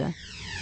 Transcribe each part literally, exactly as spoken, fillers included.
«Свобода».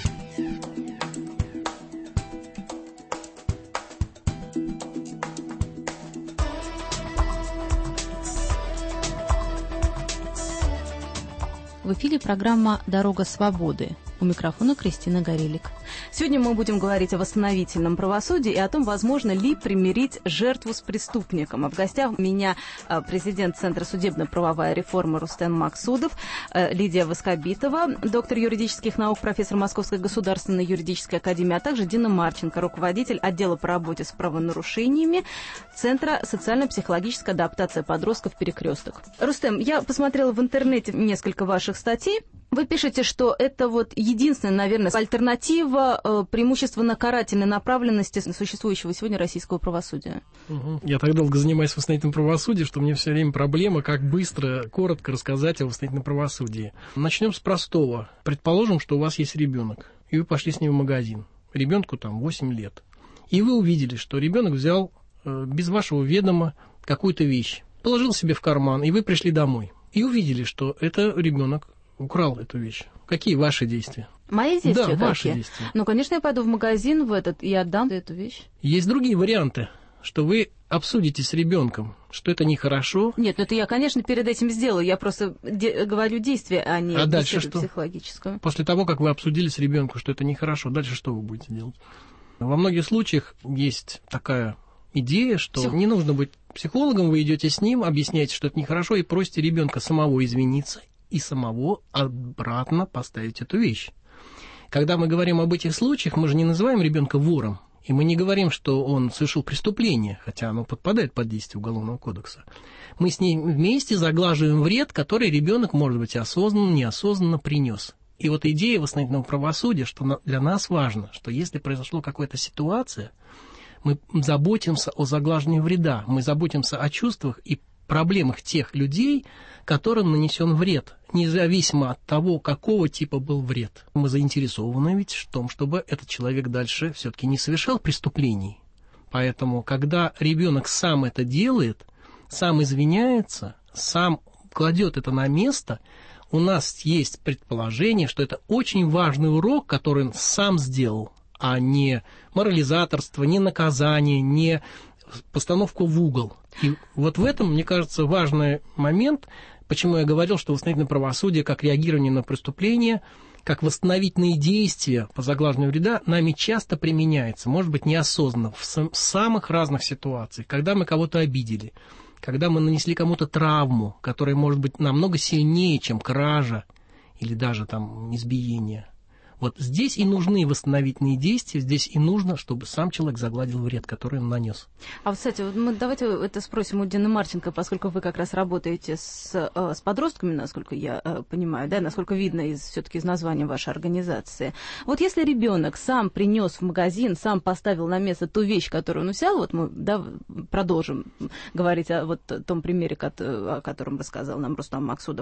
В эфире программа «Дорога свободы». У микрофона Кристина Горелик. Сегодня мы будем говорить о восстановительном правосудии и о том, возможно ли примирить жертву с преступником. А в гостях у меня президент Центра судебно-правовая реформа Рустем Максудов, Лидия Воскобитова, доктор юридических наук, профессор Московской государственной юридической академии, а также Дина Марченко, руководитель отдела по работе с правонарушениями Центра социально-психологической адаптации подростков «Перекресток». Рустем, я посмотрела в интернете несколько ваших статей. Вы пишете, что это вот единственная, наверное, альтернатива э, преимущественно карательной направленности существующего сегодня российского правосудия. Угу. Я так долго занимаюсь восстановительным правосудием, что мне все время проблема, как быстро, коротко рассказать о восстановительном правосудии. Начнем с простого. Предположим, что у вас есть ребенок, и вы пошли с ним в магазин. Ребенку там восемь лет. И вы увидели, что ребенок взял э, без вашего ведома какую-то вещь, положил себе в карман, и вы пришли домой. И увидели, что это ребенок украл эту вещь. Какие ваши действия? Мои действия? Да, какие? ваши действия. Ну, конечно, я пойду в магазин в этот и отдам эту вещь. Есть другие варианты, что вы обсудите с ребенком, что это нехорошо. Нет, ну это я, конечно, перед этим сделаю. Я просто де- говорю действия, а не а дальше что? Психологическую. После того, как вы обсудили с ребенком, что это нехорошо, дальше что вы будете делать? Во многих случаях есть такая идея, что Псих... не нужно быть психологом, вы идете с ним, объясняете, что это нехорошо, и просите ребенка самого извиниться и самого обратно поставить эту вещь. Когда мы говорим об этих случаях, мы же не называем ребенка вором, и мы не говорим, что он совершил преступление, хотя оно подпадает под действие Уголовного кодекса. Мы с ним вместе заглаживаем вред, который ребенок, может быть, осознанно, неосознанно принес. И вот идея восстановительного правосудия, что для нас важно, что если произошла какая-то ситуация, мы заботимся о заглаживании вреда, мы заботимся о чувствах и проблемах тех людей, которым нанесен вред, независимо от того, какого типа был вред. Мы заинтересованы ведь в том, чтобы этот человек дальше все-таки не совершал преступлений. Поэтому, когда ребенок сам это делает, сам извиняется, сам кладет это на место, у нас есть предположение, что это очень важный урок, который он сам сделал, а не морализаторство, не наказание, не постановку в угол. И вот в этом, мне кажется, важный момент, почему я говорил, что восстановительное правосудие, как реагирование на преступление, как восстановительные действия по заглаживанию вреда, нами часто применяется, может быть, неосознанно, в самых разных ситуациях, когда мы кого-то обидели, когда мы нанесли кому-то травму, которая может быть намного сильнее, чем кража или даже там избиение. Вот здесь и нужны восстановительные действия, здесь и нужно, чтобы сам человек загладил вред, который он нанес. А вот, кстати, мы давайте это спросим у Дины Марченко, поскольку вы как раз работаете с, с подростками, насколько я понимаю, да, насколько видно из, все-таки из названия вашей организации. Вот если ребенок сам принес в магазин, сам поставил на место ту вещь, которую он взял, вот мы да, продолжим говорить о вот том примере, о котором рассказал нам Рустам Максудов,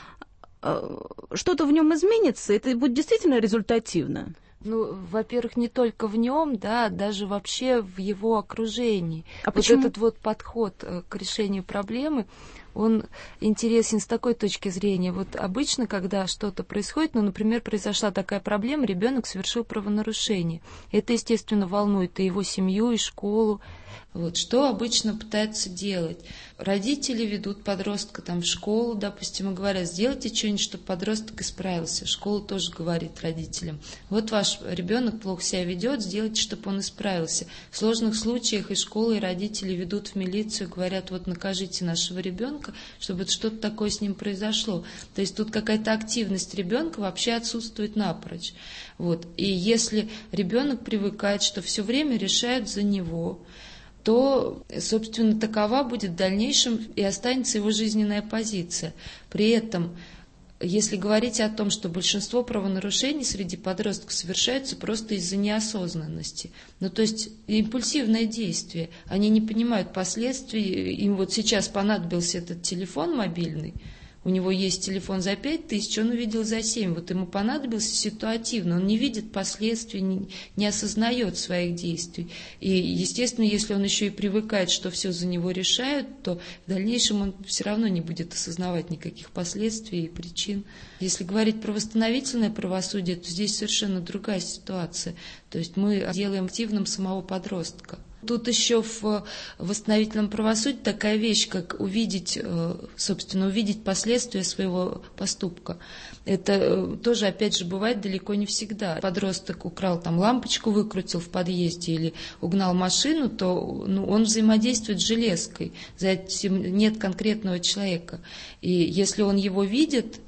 что-то в нем изменится, это будет действительно результативно? Ну, во-первых, не только в нем, да, даже вообще в его окружении. А вот почему? Этот вот подход к решению проблемы, он интересен с такой точки зрения. Вот обычно, когда что-то происходит, ну, например, произошла такая проблема, ребенок совершил правонарушение. Это, естественно, волнует и его семью, и школу. Вот. Что обычно пытаются делать? Родители ведут подростка там, в школу, допустим, и говорят, сделайте что-нибудь, чтобы подросток исправился. Школа тоже говорит родителям, вот ваш ребенок плохо себя ведет, сделайте, чтобы он исправился. В сложных случаях и школа, и родители ведут в милицию, говорят, вот накажите нашего ребенка, чтобы что-то такое с ним произошло. То есть тут какая-то активность ребенка вообще отсутствует напрочь. Вот. И если ребенок привыкает, что все время решают за него, то, собственно, такова будет в дальнейшем и останется его жизненная позиция. При этом, если говорить о том, что большинство правонарушений среди подростков совершаются просто из-за неосознанности, ну, то есть импульсивное действие, они не понимают последствий, им вот сейчас понадобился этот телефон мобильный, у него есть телефон за пять тысяч, он увидел за семь. Вот ему понадобился ситуативно, он не видит последствий, не, не осознает своих действий. И, естественно, если он еще и привыкает, что все за него решают, то в дальнейшем он все равно не будет осознавать никаких последствий и причин. Если говорить про восстановительное правосудие, то здесь совершенно другая ситуация. То есть мы делаем активным самого подростка. Тут еще в восстановительном правосудии такая вещь, как увидеть, собственно, увидеть последствия своего поступка. Это тоже, опять же, бывает далеко не всегда. Подросток украл там лампочку, выкрутил в подъезде или угнал машину, то ну, он взаимодействует с железкой. За этим нет конкретного человека. И если он его видит,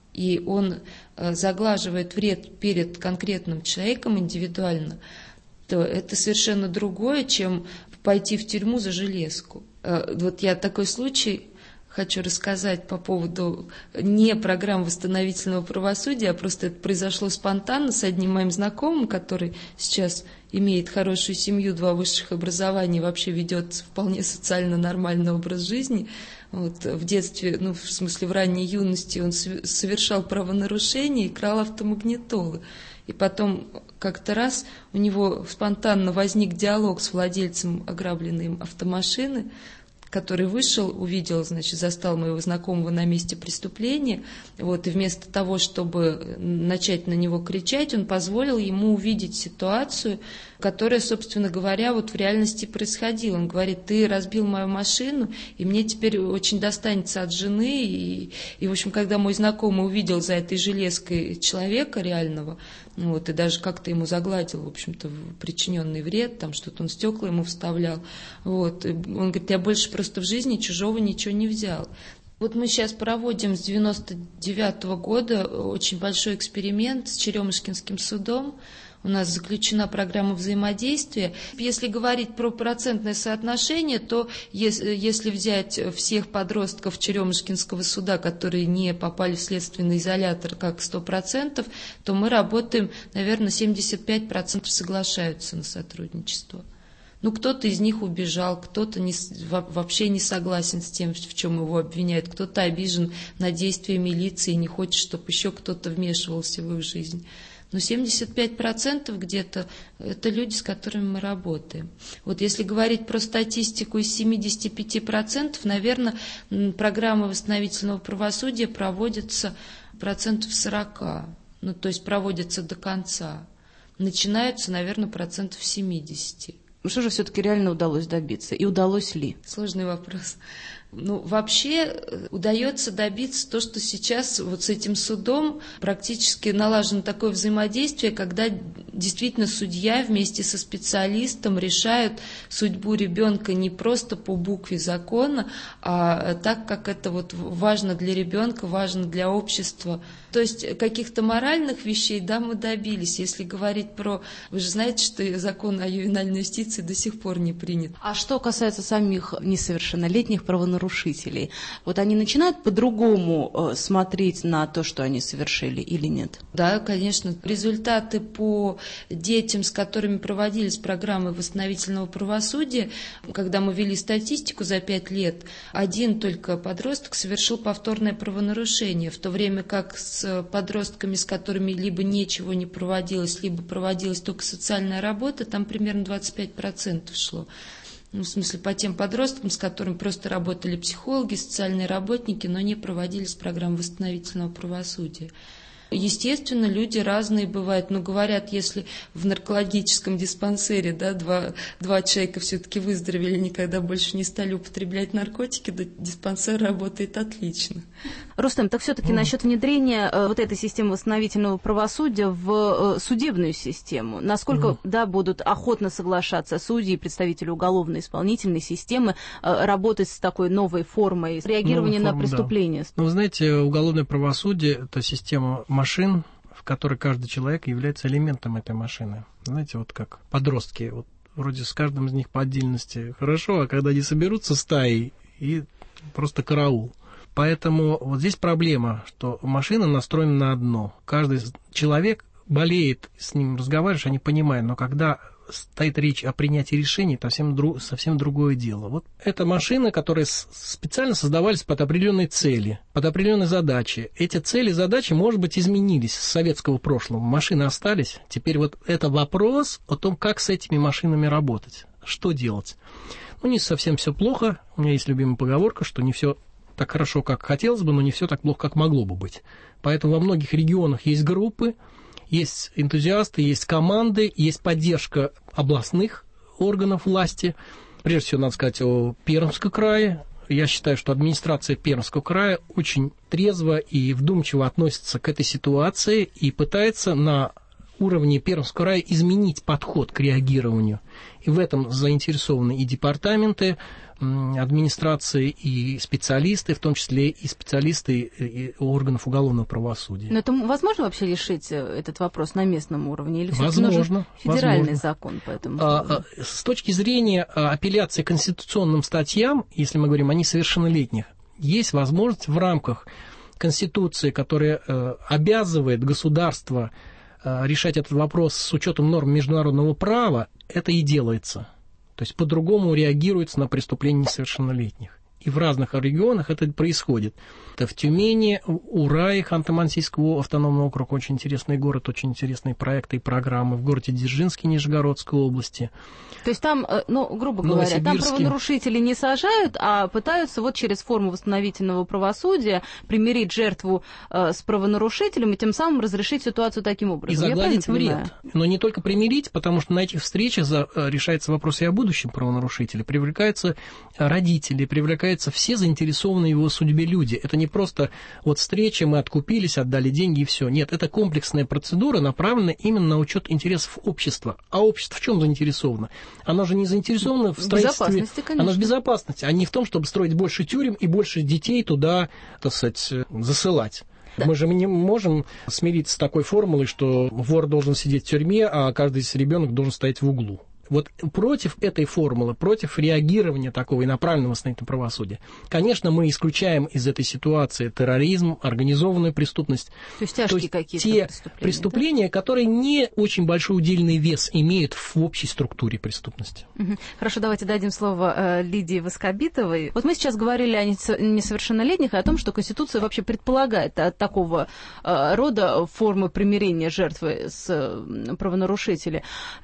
и он заглаживает вред перед конкретным человеком индивидуально, то это совершенно другое, чем пойти в тюрьму за железку. Вот я такой случай хочу рассказать по поводу не программы восстановительного правосудия, а просто это произошло спонтанно с одним моим знакомым, который сейчас имеет хорошую семью, два высших образования, вообще ведет вполне социально нормальный образ жизни. Вот, в детстве, ну, в смысле, в ранней юности он совершал правонарушения и крал автомагнитолы. И потом как-то раз у него спонтанно возник диалог с владельцем ограбленной им автомашины, который вышел, увидел, значит, застал моего знакомого на месте преступления, вот, и вместо того, чтобы начать на него кричать, он позволил ему увидеть ситуацию, которая, собственно говоря, вот в реальности происходила. Он говорит: ты разбил мою машину, и мне теперь очень достанется от жены. И, и в общем, когда мой знакомый увидел за этой железкой человека реального, вот, и даже как-то ему загладил, в общем-то, причиненный вред, там что-то он стекла ему вставлял, вот, он говорит: я больше просто в жизни чужого ничего не взял. Вот мы сейчас проводим с девяносто девятого года очень большой эксперимент с Черемушкинским судом. У нас заключена программа взаимодействия. Если говорить про процентное соотношение, то если, если взять всех подростков Черемушкинского суда, которые не попали в следственный изолятор как сто процентов, то мы работаем, наверное, семьдесят пять процентов соглашаются на сотрудничество. Ну, кто-то из них убежал, кто-то не, вообще не согласен с тем, в чем его обвиняют, кто-то обижен на действия милиции и не хочет, чтобы еще кто-то вмешивался в их жизнь. Но семьдесят пять процентов где-то это люди, с которыми мы работаем. Вот если говорить про статистику из семьдесят пять процентов, наверное, программа восстановительного правосудия проводится процентов сорок. Ну, то есть проводится до конца. Начинаются, наверное, процентов семьдесят. Ну, что же все-таки реально удалось добиться? И удалось ли? Сложный вопрос. Ну, вообще удается добиться то, что сейчас вот с этим судом практически налажено такое взаимодействие, когда действительно судья вместе со специалистом решают судьбу ребенка не просто по букве закона, а так, как это вот важно для ребенка, важно для общества. То есть каких-то моральных вещей, да, мы добились. Если говорить про... Вы же знаете, что закон о ювенальной юстиции до сих пор не принят. А что касается самих несовершеннолетних правонарушителей, вот они начинают по-другому смотреть на то, что они совершили, или нет? Да, конечно. Результаты по детям, с которыми проводились программы восстановительного правосудия, когда мы вели статистику за пять лет, один только подросток совершил повторное правонарушение, в то время как с подростками, с которыми либо ничего не проводилось, либо проводилась только социальная работа, там примерно двадцать пять процентов шло. Ну, в смысле, по тем подросткам, с которыми просто работали психологи, социальные работники, но не проводились программы восстановительного правосудия. Естественно, люди разные бывают, но говорят, если в наркологическом диспансере, да, два, два человека все-таки выздоровели, никогда больше не стали употреблять наркотики, да, диспансер работает отлично. Рустем, так все-таки mm. насчет внедрения э, вот этой системы восстановительного правосудия в э, судебную систему, насколько, mm. да, будут охотно соглашаться судьи и представители уголовно-исполнительной системы э, работать с такой новой формой реагирования Новая на форма, преступления? Да. Ну, вы знаете, уголовное правосудие – это система машин, в которой каждый человек является элементом этой машины. Знаете, вот как подростки, вот вроде с каждым из них по отдельности хорошо, а когда они соберутся стаей, и просто караул. Поэтому вот здесь проблема, что машина настроена на одно. Каждый человек болеет, с ним разговариваешь, они понимают, но когда стоит речь о принятии решений, это совсем, друг, совсем другое дело. Вот это машины, которые специально создавались под определенные цели, под определенные задачи. Эти цели и задачи, может быть, изменились с советского прошлого. Машины остались. Теперь вот это вопрос о том, как с этими машинами работать. Что делать? Ну, не совсем все плохо. У меня есть любимая поговорка, что не все так хорошо, как хотелось бы, но не все так плохо, как могло бы быть. Поэтому во многих регионах есть группы, есть энтузиасты, есть команды, есть поддержка областных органов власти. Прежде всего, надо сказать о Пермском крае. Я считаю, что администрация Пермского края очень трезво и вдумчиво относится к этой ситуации и пытается на уровне Пермского края изменить подход к реагированию. И в этом заинтересованы и департаменты администрации, и специалисты, в том числе и специалисты органов уголовного правосудия. Но это возможно вообще решить этот вопрос на местном уровне? Или возможно, нужен федеральный возможно. закон по этому поводу? С точки зрения апелляции к конституционным статьям, если мы говорим о несовершеннолетних, есть возможность в рамках Конституции, которая обязывает государство решать этот вопрос с учетом норм международного права, это и делается. То есть по-другому реагируется на преступления несовершеннолетних. И в разных регионах это происходит. Это в Тюмени, Урае, Ханты-Мансийского автономного округа, очень интересный город, очень интересные проекты и программы. В городе Дзержинске, Нижегородской области. То есть там, ну, грубо говоря, там правонарушителей не сажают, а пытаются вот через форму восстановительного правосудия примирить жертву э, с правонарушителем и тем самым разрешить ситуацию таким образом. И загладить вред. Но не только примирить, потому что на этих встречах за, решается вопрос и о будущем правонарушителя. Привлекаются родители, привлекаются все заинтересованные в его судьбе люди. Это не просто вот встреча, мы откупились, отдали деньги и все. Нет, это комплексная процедура, направленная именно на учет интересов общества. А общество в чем заинтересовано? Оно же не заинтересовано в строительстве... Безопасности, конечно. Оно в безопасности, а не в том, чтобы строить больше тюрем и больше детей туда, так сказать, засылать. Да. Мы же не можем смириться с такой формулой, что вор должен сидеть в тюрьме, а каждый ребенок должен стоять в углу. Вот против этой формулы, против реагирования такого и направленного восстановительного правосудия, конечно, мы исключаем из этой ситуации терроризм, организованную преступность. То есть тяжкие какие-то те преступления, преступления, да? которые не очень большой удельный вес имеют в общей структуре преступности. Угу. Хорошо, давайте дадим слово э, Лидии Воскобитовой. Вот мы сейчас говорили о несовершеннолетних и о том, что Конституция вообще предполагает от такого э, рода формы примирения жертвы с э, правонарушителем,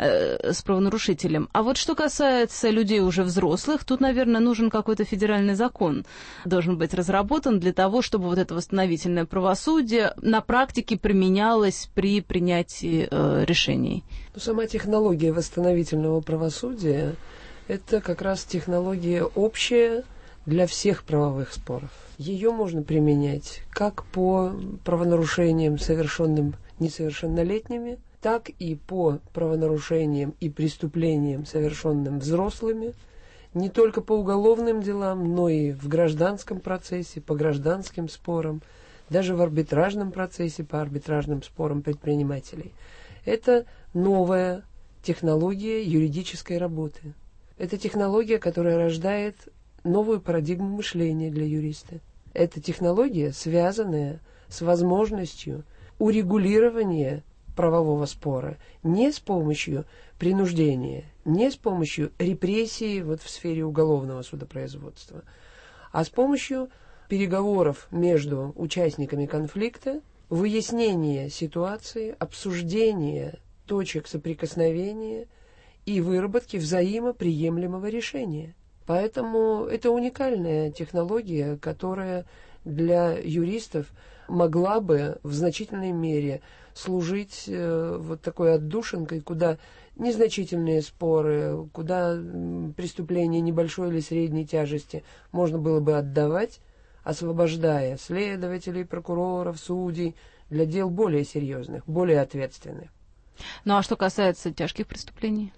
э, с правонарушителем. А вот что касается людей уже взрослых, тут, наверное, нужен какой-то федеральный закон, должен быть разработан для того, чтобы вот это восстановительное правосудие на практике применялось при принятии э, решений. Ну, сама технология восстановительного правосудия – это как раз технология общая для всех правовых споров. Ее можно применять как по правонарушениям, совершенным несовершеннолетними, так и по правонарушениям и преступлениям, совершенным взрослыми, не только по уголовным делам, но и в гражданском процессе, по гражданским спорам, даже в арбитражном процессе, по арбитражным спорам предпринимателей. Это новая технология юридической работы. Это технология, которая рождает новую парадигму мышления для юриста. Это технология, связанная с возможностью урегулирования правового спора не с помощью принуждения, не с помощью репрессий вот в сфере уголовного судопроизводства, а с помощью переговоров между участниками конфликта, выяснения ситуации, обсуждения точек соприкосновения и выработки взаимоприемлемого решения. Поэтому это уникальная технология, которая для юристов могла бы в значительной мере служить э, вот такой отдушинкой, куда незначительные споры, куда преступления небольшой или средней тяжести можно было бы отдавать, освобождая следователей, прокуроров, судей для дел более серьезных, более ответственных. Ну а что касается тяжких преступлений?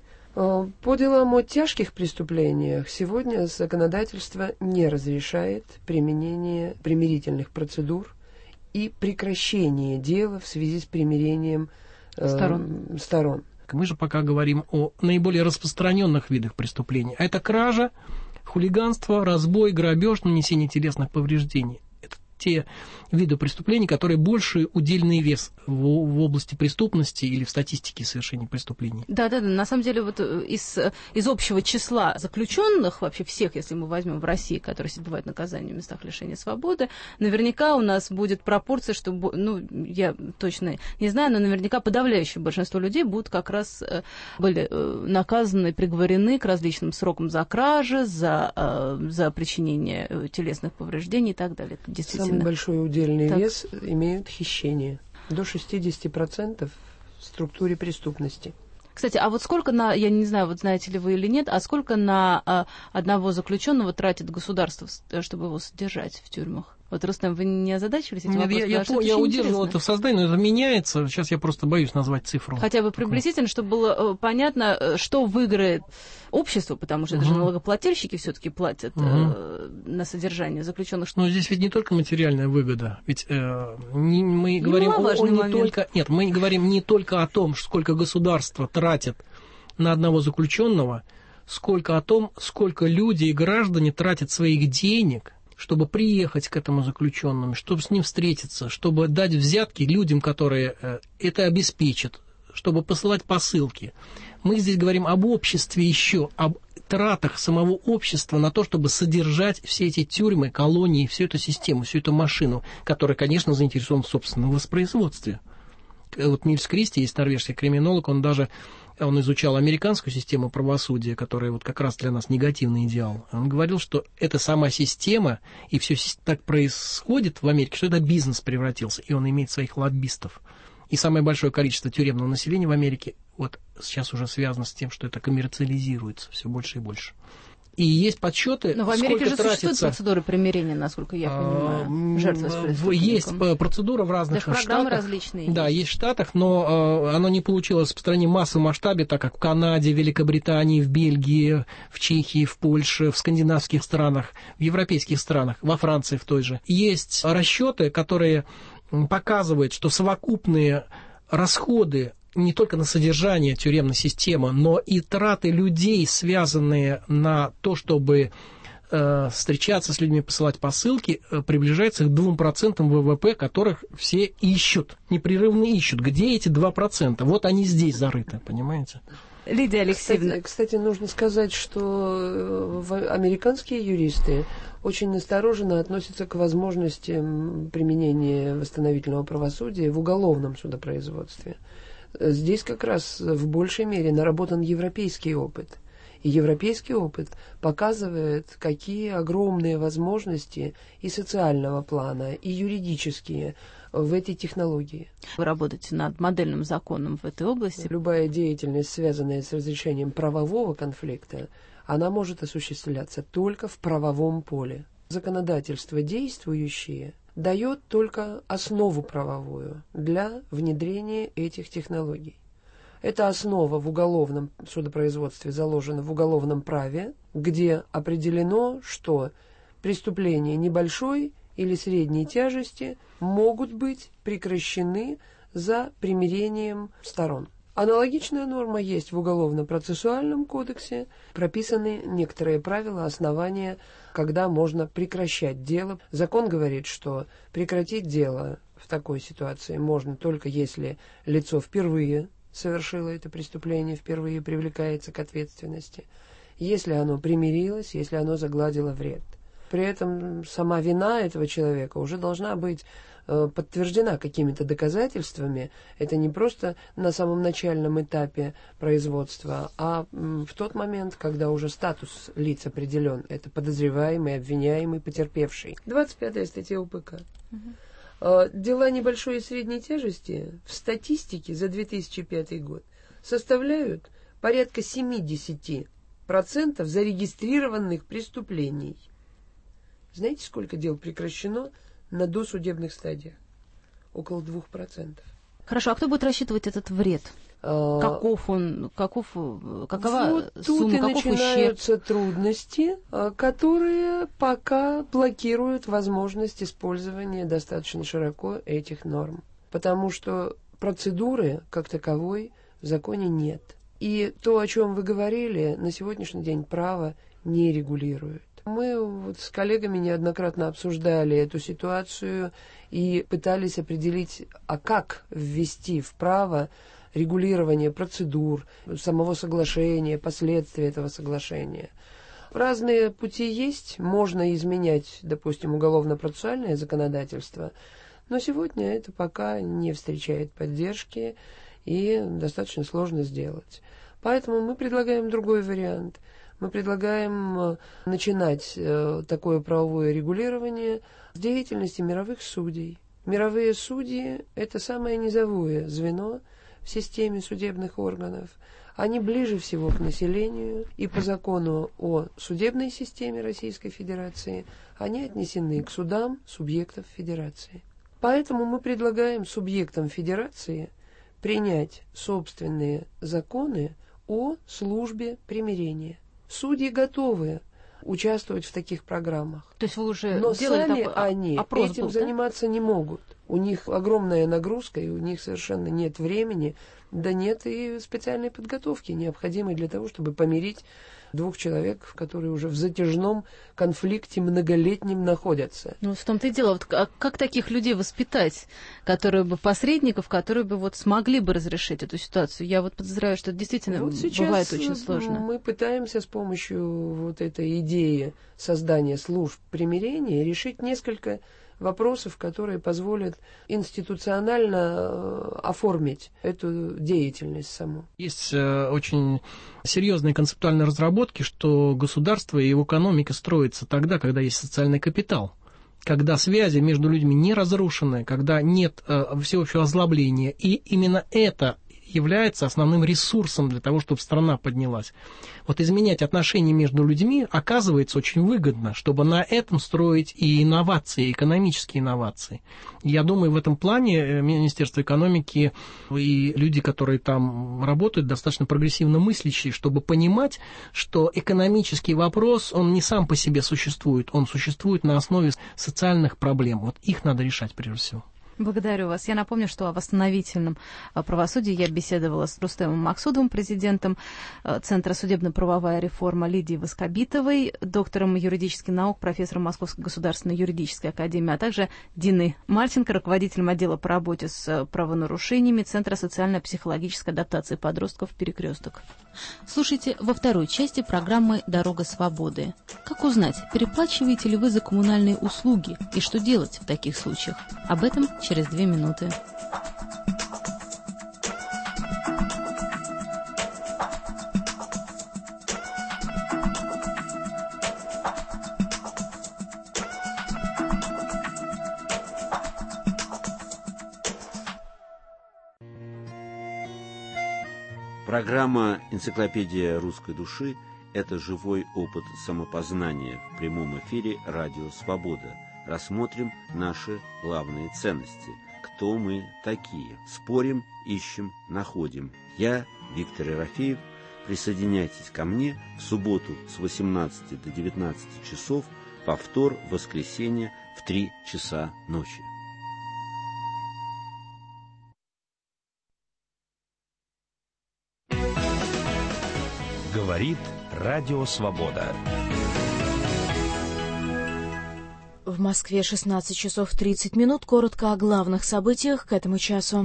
По делам о тяжких преступлениях сегодня законодательство не разрешает применение примирительных процедур и прекращение дела в связи с примирением э, сторон. сторон. Мы же пока говорим о наиболее распространенных видах преступлений. А это кража, хулиганство, разбой, грабеж, нанесение телесных повреждений. Это те виды преступлений, которые больше удельный вес в, в области преступности или в статистике совершения преступлений. Да, да, да. На самом деле, вот из, из общего числа заключенных, вообще всех, если мы возьмем в России, которые отбывают наказание в местах лишения свободы, наверняка у нас будет пропорция, что, ну, я точно не знаю, но наверняка подавляющее большинство людей будут как раз были наказаны, приговорены к различным срокам за кражи, за, за причинение телесных повреждений и так далее. Это действительно. Самый большой удельный так. вес имеют хищения. До шестьдесят процентов в структуре преступности. Кстати, а вот сколько на, я не знаю, вот знаете ли вы или нет, а сколько на а, одного заключенного тратит государство, чтобы его содержать в тюрьмах? Вот, Рустем, вы не озадачивались этим вопросом? Я, я, я, я удерживал это в создании, но это меняется. Сейчас я просто боюсь назвать цифру. Хотя бы приблизительно, чтобы было понятно, что выиграет общество, потому что угу. это же налогоплательщики все-таки платят угу. э, на содержание заключенных. Но здесь ведь не только материальная выгода. Ведь э, не, мы говорим о, о не только. Нет, мы говорим не только о том, сколько государство тратит на одного заключенного, сколько о том, сколько люди и граждане тратят своих денег, чтобы приехать к этому заключенному, чтобы с ним встретиться, чтобы дать взятки людям, которые это обеспечат, чтобы посылать посылки. Мы здесь говорим об обществе еще, об тратах самого общества на то, чтобы содержать все эти тюрьмы, колонии, всю эту систему, всю эту машину, которая, конечно, заинтересована в собственном воспроизводстве. Вот Нильс Кристи, есть норвежский криминолог, он даже он изучал американскую систему правосудия, которая вот как раз для нас негативный идеал. Он говорил, что это сама система, и все так происходит в Америке, что это бизнес превратился, и он имеет своих лоббистов. И самое большое количество тюремного населения в Америке вот сейчас уже связано с тем, что это коммерциализируется все больше и больше. И есть подсчеты, но в Америке же тратится... существуют процедуры примирения, насколько я понимаю, жертвы с преступником. Есть процедура в разных даже штатах. Программы различные. Да, есть в Штатах, но оно не получилось в стране в массовом масштабе, так как в Канаде, в Великобритании, в Бельгии, в Чехии, в Польше, в скандинавских странах, в европейских странах, во Франции в той же. Есть расчеты, которые показывают, что совокупные расходы не только на содержание тюремной системы, но и траты людей, связанные на то, чтобы э, встречаться с людьми, посылать посылки, э, приближаются к двум процентам ВВП, которых все ищут, непрерывно ищут. Где эти два процента? Вот они здесь зарыты, понимаете? Лидия Алексеевна. Кстати, кстати, нужно сказать, что американские юристы очень настороженно относятся к возможности применения восстановительного правосудия в уголовном судопроизводстве. Здесь как раз в большей мере наработан европейский опыт. И европейский опыт показывает, какие огромные возможности и социального плана, и юридические в этой технологии. Вы работаете над модельным законом в этой области. Любая деятельность, связанная с разрешением правового конфликта, она может осуществляться только в правовом поле. Законодательство действующее дает только основу правовую для внедрения этих технологий. Эта основа в уголовном судопроизводстве заложена в уголовном праве, где определено, что преступления небольшой или средней тяжести могут быть прекращены за примирением сторон. Аналогичная норма есть в Уголовно-процессуальном кодексе. Прописаны некоторые правила, основания, когда можно прекращать дело. Закон говорит, что прекратить дело в такой ситуации можно только если лицо впервые совершило это преступление, впервые привлекается к ответственности, если оно примирилось, если оно загладило вред. При этом сама вина этого человека уже должна быть подтверждена какими-то доказательствами. Это не просто на самом начальном этапе производства, а в тот момент, когда уже статус лиц определен. Это подозреваемый, обвиняемый, потерпевший. двадцать пятая статья УПК. Угу. Дела небольшой и средней тяжести в статистике за две тысячи пятый год составляют порядка семьдесят процентов зарегистрированных преступлений. Знаете, сколько дел прекращено на досудебных стадиях? Около двух процентов. Хорошо, а кто будет рассчитывать этот вред? А... Каков он, каков, какова вот сумма, тут и каков начинаются ущерб? Трудности, которые пока блокируют возможность использования достаточно широко этих норм. Потому что процедуры, как таковой, в законе нет. И то, о чем вы говорили, на сегодняшний день право не регулирует. Мы вот с коллегами неоднократно обсуждали эту ситуацию и пытались определить, а как ввести в право регулирование процедур, самого соглашения, последствий этого соглашения. Разные пути есть, можно изменять, допустим, уголовно-процессуальное законодательство, но сегодня это пока не встречает поддержки и достаточно сложно сделать. Поэтому мы предлагаем другой вариант. Мы предлагаем начинать такое правовое регулирование с деятельности мировых судей. Мировые судьи – это самое низовое звено в системе судебных органов. Они ближе всего к населению, и по закону о судебной системе Российской Федерации они отнесены к судам субъектов Федерации. Поэтому мы предлагаем субъектам Федерации принять собственные законы о службе примирения. Судьи готовы участвовать в таких программах. То есть вы уже Но делали сами такой они опрос этим был, заниматься да? не могут. У них огромная нагрузка, и у них совершенно нет времени, да нет и специальной подготовки, необходимой для того, чтобы помирить двух человек, которые уже в затяжном конфликте многолетнем находятся. Ну, в том-то и дело. Вот как, как таких людей воспитать, которые бы посредников, которые бы вот смогли бы разрешить эту ситуацию? Я вот подозреваю, что это действительно вот бывает очень сложно. Мы пытаемся с помощью вот этой идеи создания служб примирения решить несколько вопросов, которые позволят институционально оформить эту деятельность саму. Есть очень серьезные концептуальные разработки, что государство и его экономика строятся тогда, когда есть социальный капитал, когда связи между людьми не разрушены, когда нет всеобщего озлобления. И именно это является основным ресурсом для того, чтобы страна поднялась. Вот изменять отношения между людьми оказывается очень выгодно, чтобы на этом строить и инновации, экономические инновации. Я думаю, в этом плане Министерство экономики и люди, которые там работают, достаточно прогрессивно мыслящие, чтобы понимать, что экономический вопрос, он не сам по себе существует, он существует на основе социальных проблем. Вот их надо решать прежде всего. Благодарю вас. Я напомню, что о восстановительном правосудии я беседовала с Рустемом Максудовым, президентом Центра судебно-правовая реформа, Лидией Воскобитовой, доктором юридических наук, профессором Московской государственной юридической академии, а также Диной Мальченко, руководителем отдела по работе с правонарушениями Центра социально-психологической адаптации подростков «Перекресток». Слушайте во второй части программы «Дорога свободы». Как узнать, переплачиваете ли вы за коммунальные услуги и что делать в таких случаях? Об этом через две минуты. Программа «Энциклопедия русской души» – это живой опыт самопознания в прямом эфире «Радио Свобода». Рассмотрим наши главные ценности. Кто мы такие? Спорим, ищем, находим. Я, Виктор Ерофеев. Присоединяйтесь ко мне в субботу с восемнадцати до девятнадцати часов, повтор в воскресенье в три часа ночи. Говорит Радио Свобода. В Москве шестнадцать часов тридцать минут. Коротко о главных событиях к этому часу.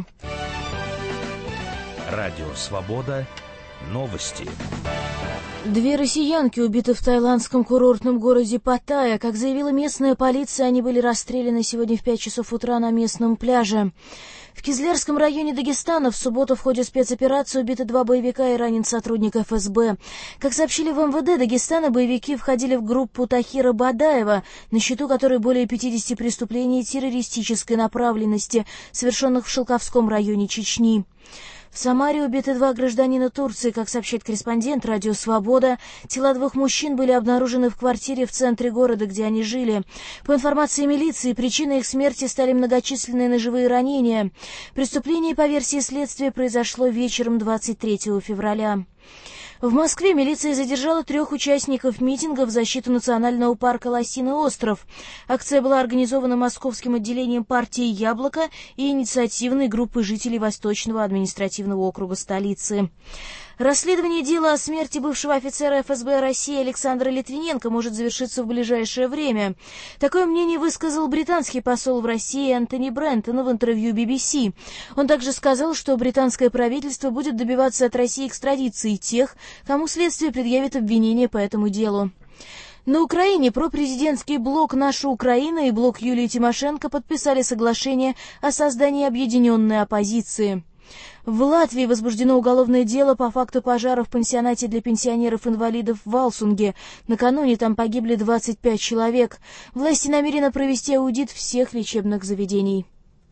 Радио Свобода. Новости. Две россиянки убиты в таиландском курортном городе Паттайя. Как заявила местная полиция, они были расстреляны сегодня в пять часов утра на местном пляже. В Кизлярском районе Дагестана в субботу в ходе спецоперации убиты два боевика и ранен сотрудник эф эс бэ. Как сообщили в эм вэ дэ Дагестана, боевики входили в группу Тахира Бадаева, на счету которой более пятидесяти преступлений террористической направленности, совершенных в Шелковском районе Чечни. В Самаре убиты два гражданина Турции. Как сообщает корреспондент «Радио Свобода», тела двух мужчин были обнаружены в квартире в центре города, где они жили. По информации милиции, причиной их смерти стали многочисленные ножевые ранения. Преступление, по версии следствия, произошло вечером двадцать третьего февраля. В Москве милиция задержала трех участников митинга в защиту национального парка «Лосиный остров». Акция была организована московским отделением партии «Яблоко» и инициативной группой жителей Восточного административного округа столицы. Расследование дела о смерти бывшего офицера эф эс бэ России Александра Литвиненко может завершиться в ближайшее время. Такое мнение высказал британский посол в России Энтони Брентон в интервью би би си. Он также сказал, что британское правительство будет добиваться от России экстрадиции тех, кому следствие предъявит обвинение по этому делу. На Украине пропрезидентский блок «Наша Украина» и блок Юлии Тимошенко подписали соглашение о создании объединенной оппозиции. В Латвии возбуждено уголовное дело по факту пожара в пансионате для пенсионеров-инвалидов в Валсунге. Накануне там погибли двадцать пять человек. Власти намерены провести аудит всех лечебных заведений.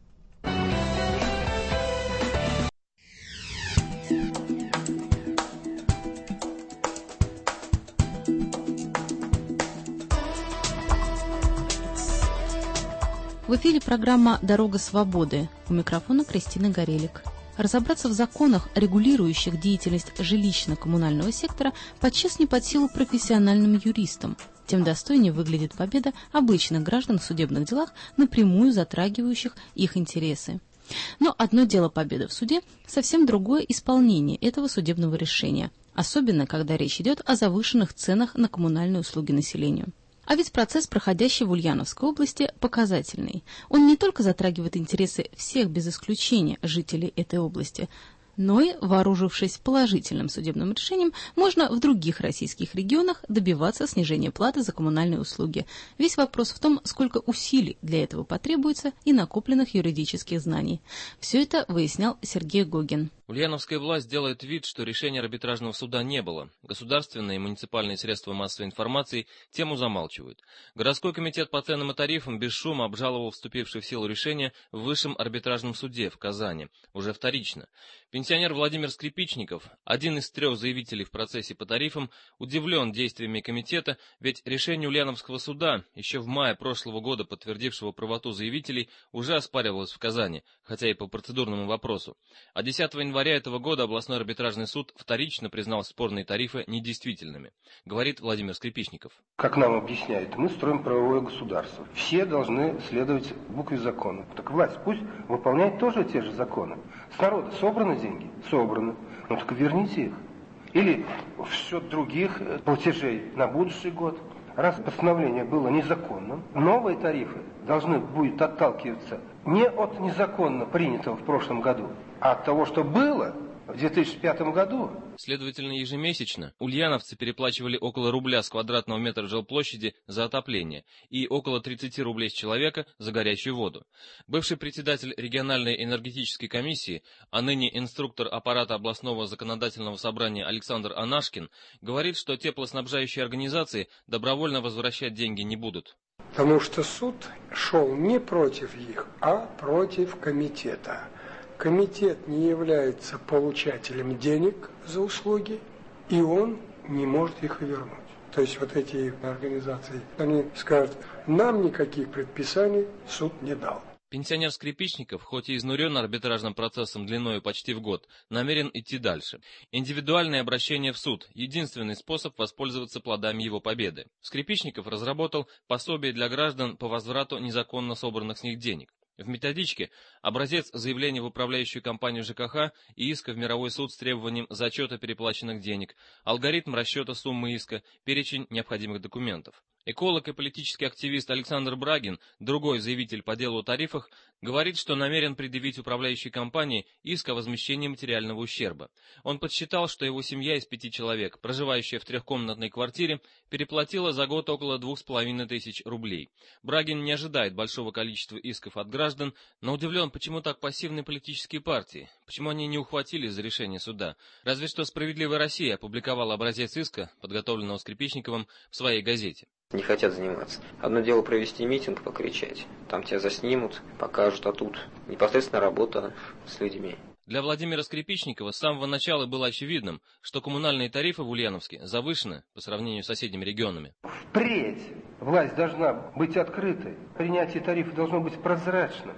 В эфире программа «Дорога свободы». У микрофона Кристина Горелик. Разобраться в законах, регулирующих деятельность жилищно-коммунального сектора, подчас не под силу профессиональным юристам. Тем достойнее выглядит победа обычных граждан в судебных делах, напрямую затрагивающих их интересы. Но одно дело победа в суде, совсем другое исполнение этого судебного решения, особенно когда речь идет о завышенных ценах на коммунальные услуги населению. А ведь процесс, проходящий в Ульяновской области, показательный. Он не только затрагивает интересы всех без исключения жителей этой области, но и, вооружившись положительным судебным решением, можно в других российских регионах добиваться снижения платы за коммунальные услуги. Весь вопрос в том, сколько усилий для этого потребуется и накопленных юридических знаний. Все это выяснял Сергей Гогин. Ульяновская власть делает вид, что решения арбитражного суда не было. Государственные и муниципальные средства массовой информации тему замалчивают. Городской комитет по ценам и тарифам без шума обжаловал вступившее в силу решение в Высшем арбитражном суде в Казани, уже вторично. Пенсионер Владимир Скрипичников, один из трех заявителей в процессе по тарифам, удивлен действиями комитета, ведь решение Ульяновского суда, еще в мае прошлого года подтвердившего правоту заявителей, уже оспаривалось в Казани, хотя и по процедурному вопросу. А десятого января этого года областной арбитражный суд вторично признал спорные тарифы недействительными, говорит Владимир Скрипичников. Как нам объясняют, мы строим правовое государство. Все должны следовать букве закона. Так власть пусть выполняет тоже те же законы. С народа собраны деньги? Собраны. Ну так верните их. Или в счет других платежей на будущий год. Раз постановление было незаконным, новые тарифы должны будут отталкиваться не от незаконно принятого в прошлом году, а от того, что было в две тысячи пятом году. Следовательно, ежемесячно ульяновцы переплачивали около рубля с квадратного метра жилплощади за отопление и около тридцати рублей с человека за горячую воду. Бывший председатель региональной энергетической комиссии, а ныне инструктор аппарата областного законодательного собрания Александр Анашкин, говорит, что теплоснабжающие организации добровольно возвращать деньги не будут. Потому что суд шел не против их, а против комитета. Комитет не является получателем денег за услуги, и он не может их вернуть. То есть вот эти организации, они скажут, нам никаких предписаний суд не дал. Пенсионер Скрипичников, хоть и изнурен арбитражным процессом длиною почти в год, намерен идти дальше. Индивидуальное обращение в суд – единственный способ воспользоваться плодами его победы. Скрипичников разработал пособие для граждан по возврату незаконно собранных с них денег. В методичке образец заявления в управляющую компанию ЖКХ и иска в мировой суд с требованием зачета переплаченных денег, алгоритм расчета суммы иска, перечень необходимых документов. Эколог и политический активист Александр Брагин, другой заявитель по делу о тарифах, говорит, что намерен предъявить управляющей компании иск о возмещении материального ущерба. Он подсчитал, что его семья из пяти человек, проживающая в трехкомнатной квартире, переплатила за год около двух с половиной тысяч рублей. Брагин не ожидает большого количества исков от граждан, но удивлен, почему так пассивны политические партии, почему они не ухватились за решение суда. Разве что «Справедливая Россия» опубликовала образец иска, подготовленного Скрипичниковым, в своей газете. Не хотят заниматься. Одно дело провести митинг, покричать. Там тебя заснимут, покажут, а тут непосредственно работа с людьми. Для Владимира Скрипичникова с самого начала было очевидным, что коммунальные тарифы в Ульяновске завышены по сравнению с соседними регионами. Впредь власть должна быть открытой. Принятие тарифа должно быть прозрачным.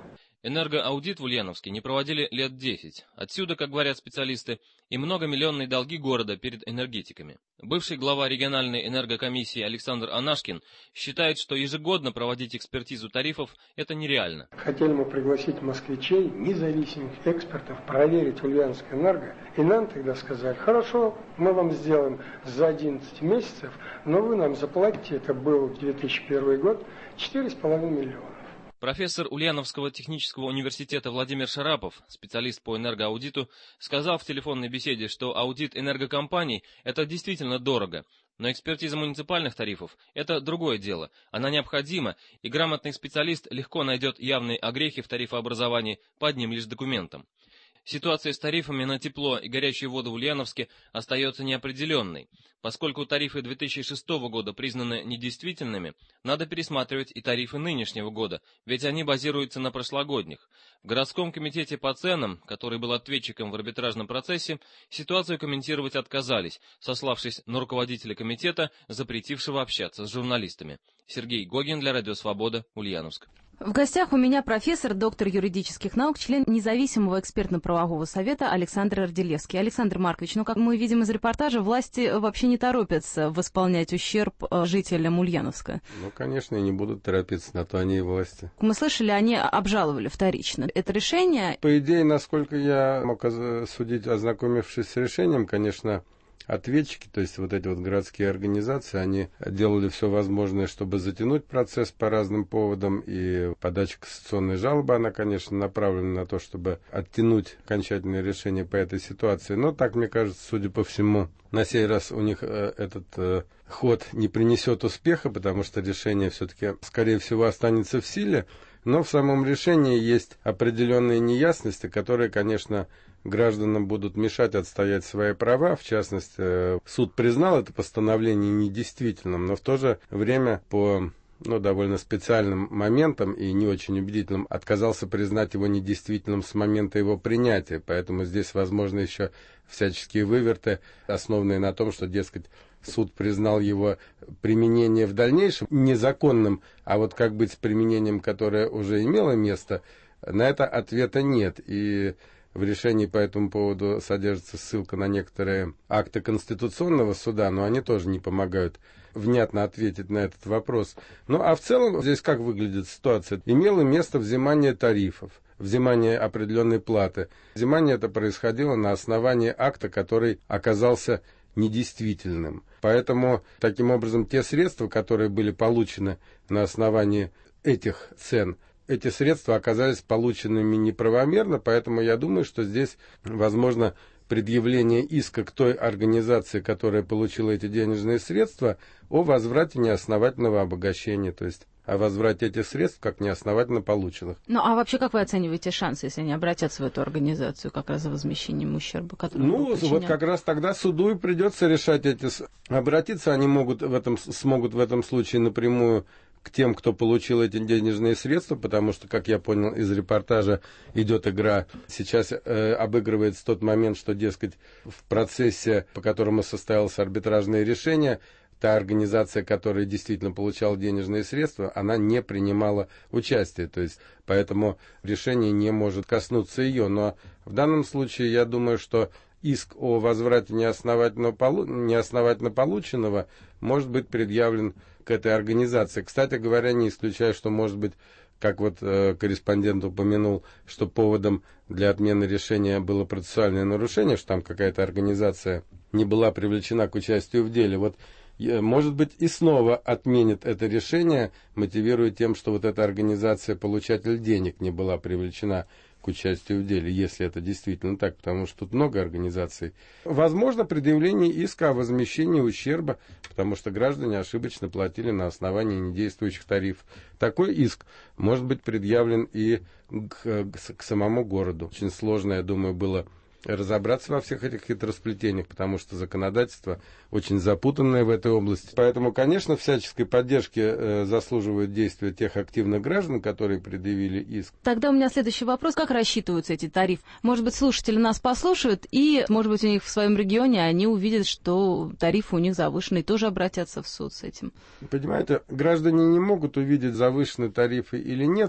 Энергоаудит в Ульяновске не проводили лет десять. Отсюда, как говорят специалисты, и многомиллионные долги города перед энергетиками. Бывший глава региональной энергокомиссии Александр Анашкин считает, что ежегодно проводить экспертизу тарифов – это нереально. Хотели мы пригласить москвичей, независимых экспертов, проверить Ульяновскэнерго, и нам тогда сказали: хорошо, мы вам сделаем за одиннадцать месяцев, но вы нам заплатите, это был две тысячи первый год, четыре с половиной миллиона. Профессор Ульяновского технического университета Владимир Шарапов, специалист по энергоаудиту, сказал в телефонной беседе, что аудит энергокомпаний – это действительно дорого. Но экспертиза муниципальных тарифов – это другое дело. Она необходима, и грамотный специалист легко найдет явные огрехи в тарифообразовании по одним лишь документам. Ситуация с тарифами на тепло и горячую воду в Ульяновске остается неопределенной. Поскольку тарифы две тысячи шестого года признаны недействительными, надо пересматривать и тарифы нынешнего года, ведь они базируются на прошлогодних. В городском комитете по ценам, который был ответчиком в арбитражном процессе, ситуацию комментировать отказались, сославшись на руководителя комитета, запретившего общаться с журналистами. Сергей Гогин для Радио Свобода, Ульяновск. В гостях у меня профессор, доктор юридических наук, член независимого экспертно-правового совета Александр Арделевский. Александр Маркович, ну, как мы видим из репортажа, власти вообще не торопятся восполнять ущерб жителям Ульяновска. Ну, конечно, и не будут торопиться, на то они и власти. Мы слышали, они обжаловали вторично это решение. По идее, насколько я мог судить, ознакомившись с решением, конечно, ответчики, то есть вот эти вот городские организации, они делали все возможное, чтобы затянуть процесс по разным поводам, и подача кассационной жалобы, она, конечно, направлена на то, чтобы оттянуть окончательное решение по этой ситуации. Но так, мне кажется, судя по всему, на сей раз у них э, этот э, ход не принесет успеха, потому что решение все-таки, скорее всего, останется в силе. Но в самом решении есть определенные неясности, которые, конечно, гражданам будут мешать отстоять свои права. В частности, суд признал это постановление недействительным, но в то же время по ну, довольно специальным моментам и не очень убедительным отказался признать его недействительным с момента его принятия. Поэтому здесь возможны еще всяческие выверты, основанные на том, что, дескать, суд признал его применение в дальнейшем незаконным, а вот как быть с применением, которое уже имело место, на это ответа нет. И в решении по этому поводу содержится ссылка на некоторые акты Конституционного суда, но они тоже не помогают внятно ответить на этот вопрос. Ну а в целом здесь как выглядит ситуация? Имело место взимание тарифов, взимание определенной платы. Взимание это происходило на основании акта, который оказался недействительным. Поэтому, таким образом, те средства, которые были получены на основании этих цен, эти средства оказались полученными неправомерно, поэтому я думаю, что здесь возможно предъявление иска к той организации, которая получила эти денежные средства, о возврате неосновательного обогащения, то есть о возврате этих средств как неосновательно полученных. Ну, а вообще, как вы оцениваете шансы, если они обратятся в эту организацию как раз за возмещением ущерба, который Ну, вот как раз тогда суду и придется решать эти... Обратиться они могут в этом, смогут в этом случае напрямую к тем, кто получил эти денежные средства, потому что, как я понял из репортажа, идет игра. Сейчас э, обыгрывается тот момент, что, дескать, в процессе, по которому состоялось арбитражное решение, та организация, которая действительно получала денежные средства, она не принимала участие. То есть, поэтому решение не может коснуться ее. Но в данном случае, я думаю, что иск о возврате неосновательно, полу... неосновательно полученного может быть предъявлен к этой организации. Кстати говоря, не исключаю, что может быть, как вот э, корреспондент упомянул, что поводом для отмены решения было процессуальное нарушение, что там какая-то организация не была привлечена к участию в деле. Вот, э, может быть, и снова отменит это решение, мотивируя тем, что вот эта организация, получатель денег, не была привлечена к участию в деле, если это действительно так, потому что тут много организаций. Возможно, предъявление иска о возмещении ущерба, потому что граждане ошибочно платили на основании недействующих тарифов. Такой иск может быть предъявлен и к, к самому городу. Очень сложно, я думаю, было разобраться во всех этих хитросплетениях, потому что законодательство очень запутанное в этой области. Поэтому, конечно, всяческой поддержки э, заслуживают действия тех активных граждан, которые предъявили иск. Тогда у меня следующий вопрос. Как рассчитываются эти тарифы? Может быть, слушатели нас послушают, и, может быть, у них в своем регионе они увидят, что тарифы у них завышены, и тоже обратятся в суд с этим. Понимаете, граждане не могут увидеть, завышены тарифы или нет,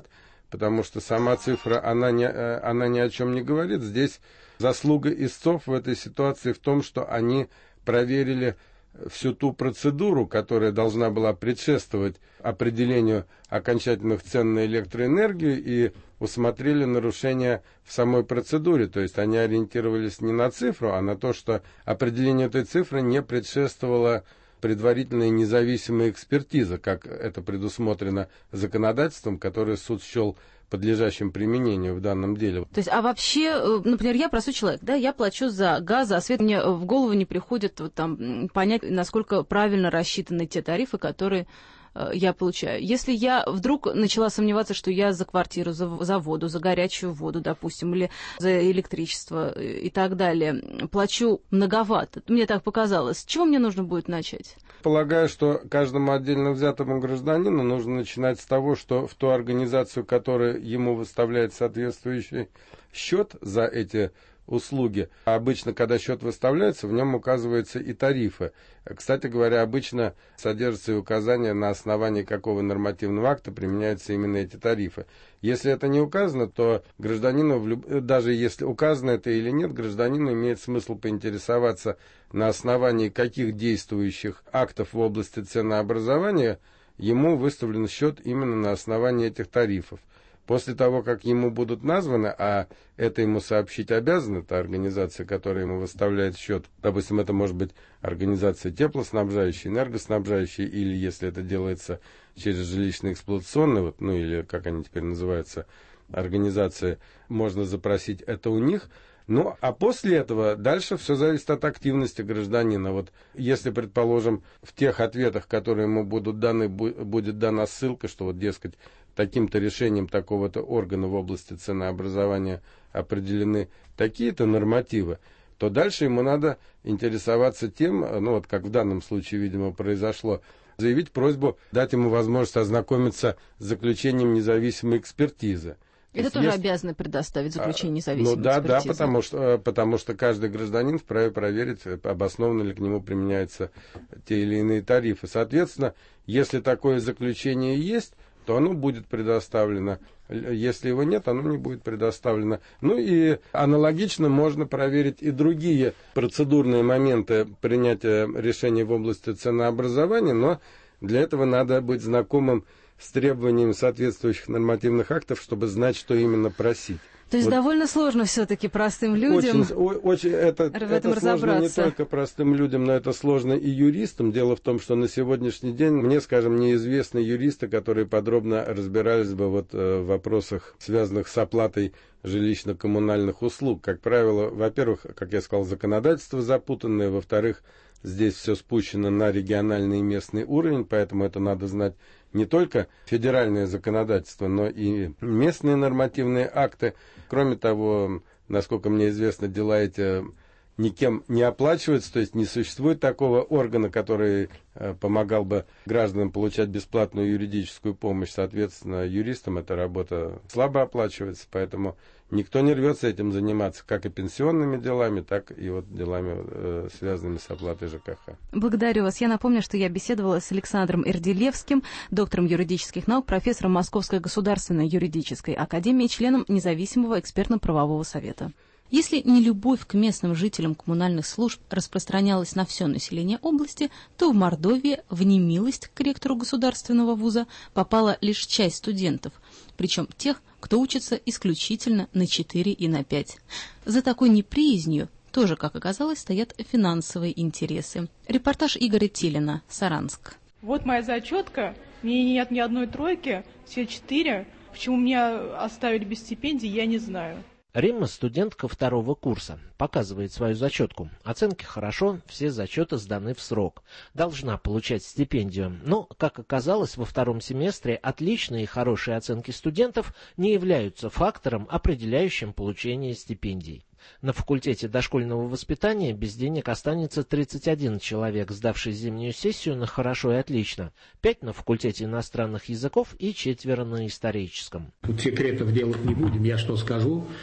потому что сама цифра, она, не, она ни о чем не говорит. Здесь заслуга истцов в этой ситуации в том, что они проверили всю ту процедуру, которая должна была предшествовать определению окончательных цен на электроэнергию, и усмотрели нарушения в самой процедуре. То есть они ориентировались не на цифру, а на то, что определению этой цифры не предшествовала предварительная независимая экспертиза, как это предусмотрено законодательством, которое суд счел подлежащим применению в данном деле. То есть, а вообще, например, я простой человек, да, я плачу за газ, а свет мне в голову не приходит вот, там, понять, насколько правильно рассчитаны те тарифы, которые э, я получаю. Если я вдруг начала сомневаться, что я за квартиру, за, за воду, за горячую воду, допустим, или за электричество и так далее, плачу многовато, мне так показалось, с чего мне нужно будет начать? Полагаю, что каждому отдельно взятому гражданину нужно начинать с того, что в ту организацию, которая ему выставляет соответствующий счет за эти услуги, а обычно, когда счет выставляется, в нем указываются и тарифы. Кстати говоря, обычно содержатся и указания, на основании какого нормативного акта применяются именно эти тарифы. Если это не указано, то гражданину, даже если указано это или нет, гражданину имеет смысл поинтересоваться, на основании каких действующих актов в области ценообразования ему выставлен счет именно на основании этих тарифов. После того, как ему будут названы, а это ему сообщить обязана та организация, которая ему выставляет счет, допустим, это может быть организация теплоснабжающая, энергоснабжающая, или если это делается через жилищно-эксплуатационные, вот, ну или как они теперь называются, организации, можно запросить это у них. Ну, а после этого дальше все зависит от активности гражданина. Вот если, предположим, в тех ответах, которые ему будут даны, будет дана ссылка, что вот, дескать, таким-то решением такого-то органа в области ценообразования определены такие-то нормативы, то дальше ему надо интересоваться тем, ну вот как в данном случае, видимо, произошло, заявить просьбу дать ему возможность ознакомиться с заключением независимой экспертизы. Это тоже если... обязаны предоставить заключение независимой ну, да, экспертизы. Да, потому что, потому что каждый гражданин вправе проверить, обоснованно ли к нему применяются те или иные тарифы. Соответственно, если такое заключение есть, то оно будет предоставлено. Если его нет, оно не будет предоставлено. Ну и аналогично можно проверить и другие процедурные моменты принятия решений в области ценообразования, но для этого надо быть знакомым с требованиями соответствующих нормативных актов, чтобы знать, что именно просить. То есть вот. Довольно сложно все-таки простым людям очень, очень, это, в этом это сложно не только простым людям, но это сложно и юристам. Дело в том, что на сегодняшний день мне, скажем, неизвестны юристы, которые подробно разбирались бы вот, в вопросах, связанных с оплатой жилищно-коммунальных услуг. Как правило, во-первых, как я сказал, законодательство запутанное, во-вторых, здесь все спущено на региональный и местный уровень, поэтому это надо знать не только федеральное законодательство, но и местные нормативные акты. Кроме того, насколько мне известно, дела эти никем не оплачиваются, то есть не существует такого органа, который э, помогал бы гражданам получать бесплатную юридическую помощь. Соответственно, юристам эта работа слабо оплачивается, поэтому никто не рвется этим заниматься, как и пенсионными делами, так и вот делами, э, связанными с оплатой ЖКХ. Благодарю вас. Я напомню, что я беседовала с Александром Эрделевским, доктором юридических наук, профессором Московской государственной юридической академии, членом независимого экспертно-правового совета. Если нелюбовь к местным жителям коммунальных служб распространялась на все население области, то в Мордовии в немилость к ректору государственного вуза попала лишь часть студентов, причем тех, кто учится исключительно на четыре и на пять. За такой неприязнью тоже, как оказалось, стоят финансовые интересы. Репортаж Игоря Тилина, Саранск. Вот моя зачетка, мне нет ни одной тройки, все четыре. Почему меня оставили без стипендий, я не знаю. Римма, студентка второго курса, показывает свою зачетку. Оценки хорошо, все зачеты сданы в срок. Должна получать стипендию. Но, как оказалось, во втором семестре отличные и хорошие оценки студентов не являются фактором, определяющим получение стипендий. На факультете дошкольного воспитания без денег останется тридцать один человек, сдавший зимнюю сессию на хорошо и отлично, пять на факультете иностранных языков и четверо на историческом. Тут секретов делать не будем, я что скажу.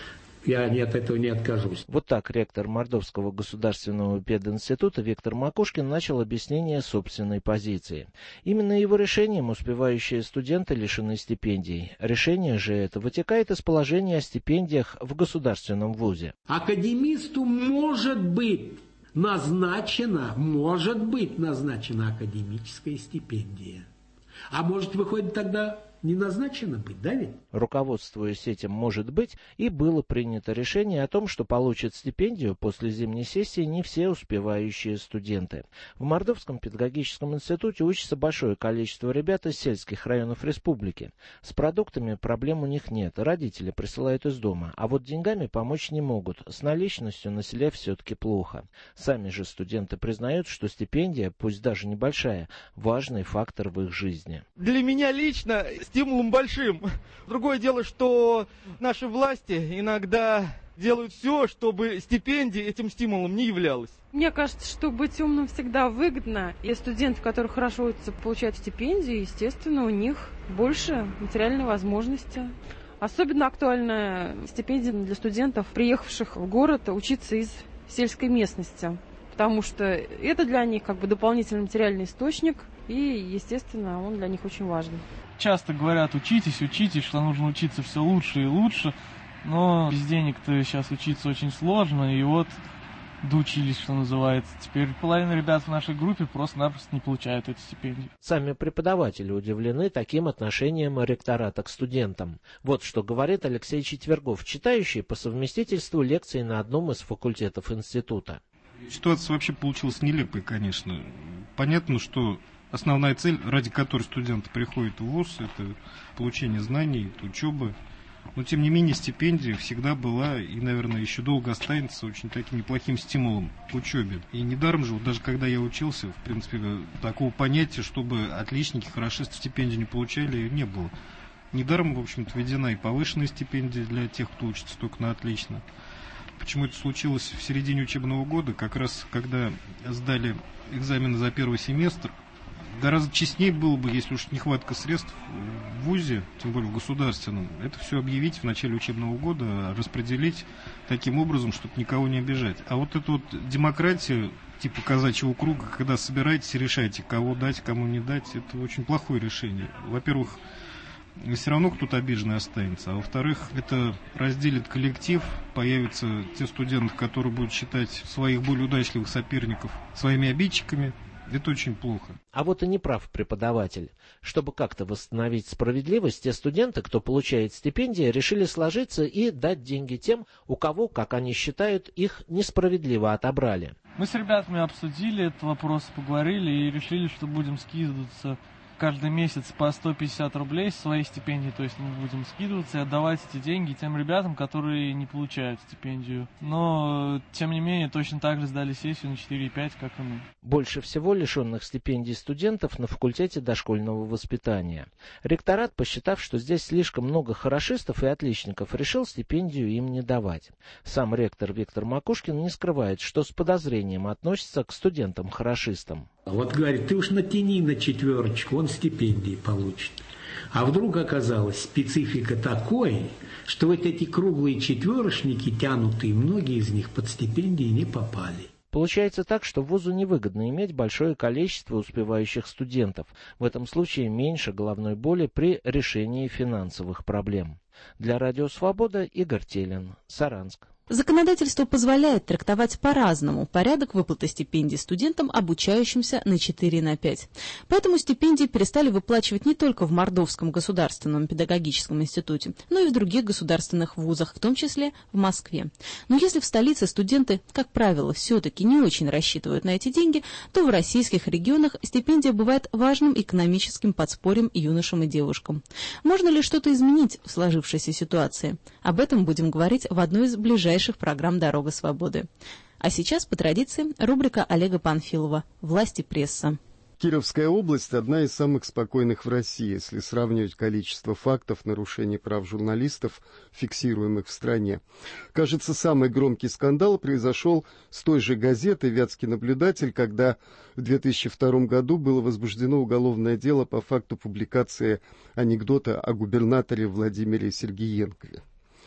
я от этого не откажусь. Вот так ректор Мордовского государственного пединститута Виктор Макушкин начал объяснение собственной позиции. Именно его решением успевающие студенты лишены стипендий. Решение же это вытекает из положения о стипендиях в государственном вузе. Академисту может быть назначена, может быть назначена академическая стипендия. А может, выходит, тогда не назначено быть, да ведь? Руководствуясь этим, может быть, и было принято решение о том, что получат стипендию после зимней сессии не все успевающие студенты. В Мордовском педагогическом институте учится большое количество ребят из сельских районов республики. С продуктами проблем у них нет, родители присылают из дома, а вот деньгами помочь не могут, с наличностью на селе все-таки плохо. Сами же студенты признают, что стипендия, пусть даже небольшая, важный фактор в их жизни. Для меня лично стимулом большим. Другое дело, что наши власти иногда делают все, чтобы стипендия этим стимулом не являлась. Мне кажется, что быть умным всегда выгодно. И студенты, которые хорошо учатся, получают стипендии, естественно, у них больше материальной возможности. Особенно актуальна стипендия для студентов, приехавших в город учиться из сельской местности. Потому что это для них как бы дополнительный материальный источник, и, естественно, он для них очень важен. Часто говорят, учитесь, учитесь, что нужно учиться все лучше и лучше, но без денег-то сейчас учиться очень сложно, и вот доучились, что называется. Теперь половина ребят в нашей группе просто-напросто не получают эту стипендию. Сами преподаватели удивлены таким отношением ректората к студентам. Вот что говорит Алексей Четвергов, читающий по совместительству лекции на одном из факультетов института. Ситуация вообще получилась нелепой, конечно. Понятно, что основная цель, ради которой студенты приходят в вуз, это получение знаний, это учеба. Но, тем не менее, стипендия всегда была и, наверное, еще долго останется очень таким неплохим стимулом к учебе. И недаром же, вот даже когда я учился, в принципе, такого понятия, чтобы отличники, хорошисты стипендию не получали, не было. Недаром, в общем-то, введена и повышенная стипендия для тех, кто учится только на отлично. Почему это случилось в середине учебного года, как раз когда сдали экзамены за первый семестр, гораздо честнее было бы, если уж нехватка средств в вузе, тем более в государственном, это все объявить в начале учебного года, распределить таким образом, чтобы никого не обижать. А вот эта вот демократия типа казачьего круга, когда собираетесь и решаете, кого дать, кому не дать, это очень плохое решение. Во-первых, все равно кто-то обиженный останется, а во-вторых, это разделит коллектив, появятся те студенты, которые будут считать своих более удачливых соперников своими обидчиками. Это очень плохо. А вот и не прав преподаватель. Чтобы как-то восстановить справедливость, те студенты, кто получает стипендии, решили сложиться и дать деньги тем, у кого, как они считают, их несправедливо отобрали. Мы с ребятами обсудили этот вопрос, поговорили и решили, что будем скидываться каждый месяц по сто пятьдесят рублей с своей стипендии, то есть мы будем скидываться и отдавать эти деньги тем ребятам, которые не получают стипендию. Но, тем не менее, точно так же сдали сессию на четыре и пять, как и мы. Больше всего лишенных стипендий студентов на факультете дошкольного воспитания. Ректорат, посчитав, что здесь слишком много хорошистов и отличников, решил стипендию им не давать. Сам ректор Виктор Макушкин не скрывает, что с подозрением относится к студентам-хорошистам. Вот говорит, ты уж натяни на четверочку, он стипендии получит. А вдруг оказалась специфика такой, что вот эти круглые четверочники, тянутые, многие из них под стипендии не попали. Получается так, что вузу невыгодно иметь большое количество успевающих студентов. В этом случае меньше головной боли при решении финансовых проблем. Для Радио Свобода Игорь Телин, Саранск. Законодательство позволяет трактовать по-разному порядок выплаты стипендий студентам, обучающимся на четыре на пять. Поэтому стипендии перестали выплачивать не только в Мордовском государственном педагогическом институте, но и в других государственных вузах, в том числе в Москве. Но если в столице студенты, как правило, все-таки не очень рассчитывают на эти деньги, то в российских регионах стипендия бывает важным экономическим подспорьем юношам и девушкам. Можно ли что-то изменить в сложившейся ситуации? Об этом будем говорить в одной из ближайших программ «Дорога свободы». А сейчас, по традиции, рубрика Олега Панфилова «Власть и пресса». Кировская область – одна из самых спокойных в России, если сравнивать количество фактов нарушений прав журналистов, фиксируемых в стране. Кажется, самый громкий скандал произошел с той же газетой «Вятский наблюдатель», когда в две тысячи втором году было возбуждено уголовное дело по факту публикации анекдота о губернаторе Владимире Сергеенкове.